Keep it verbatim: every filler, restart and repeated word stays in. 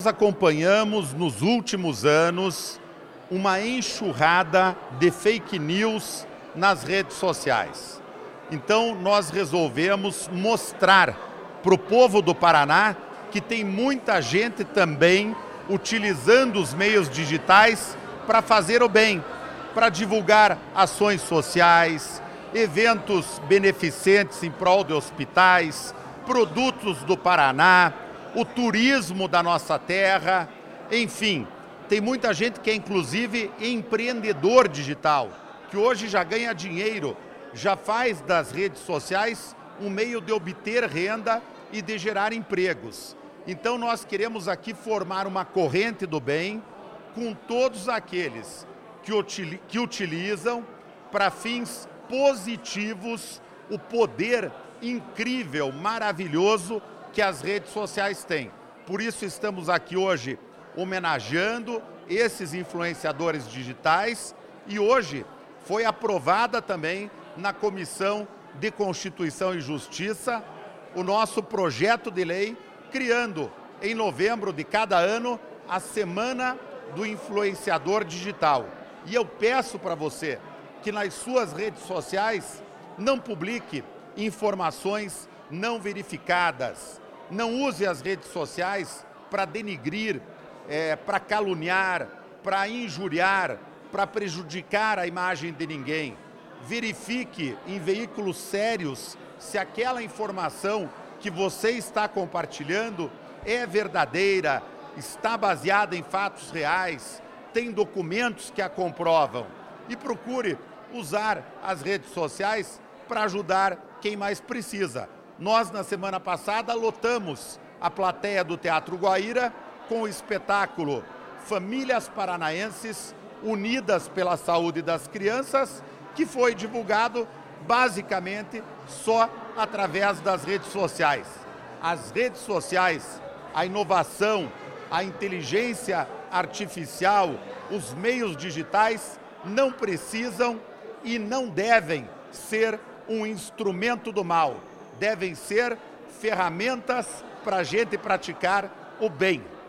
Nós acompanhamos nos últimos anos uma enxurrada de fake news nas redes sociais. Então nós resolvemos mostrar para o povo do Paraná que tem muita gente também utilizando os meios digitais para fazer o bem, para divulgar ações sociais, eventos beneficentes em prol de hospitais, produtos do Paraná, o turismo da nossa terra, enfim. Tem muita gente que é inclusive empreendedor digital, que hoje já ganha dinheiro, já faz das redes sociais um meio de obter renda e de gerar empregos. Então nós queremos aqui formar uma corrente do bem com todos aqueles que, util- que utilizam para fins positivos o poder incrível, maravilhoso que as redes sociais têm. Por isso estamos aqui hoje homenageando esses influenciadores digitais e hoje foi aprovada também na Comissão de Constituição e Justiça o nosso projeto de lei criando em novembro de cada ano a Semana do Influenciador Digital. E eu peço para você que nas suas redes sociais não publique informações não verificadas, não use as redes sociais para denigrir, é, para caluniar, para injuriar, para prejudicar a imagem de ninguém. Verifique em veículos sérios se aquela informação que você está compartilhando é verdadeira, está baseada em fatos reais, tem documentos que a comprovam. E procure usar as redes sociais para ajudar quem mais precisa. Nós, na semana passada, lotamos a plateia do Teatro Guaíra com o espetáculo Famílias Paranaenses Unidas pela Saúde das Crianças, que foi divulgado basicamente só através das redes sociais. As redes sociais, a inovação, a inteligência artificial, os meios digitais não precisam e não devem ser um instrumento do mal. Devem ser ferramentas para a gente praticar o bem.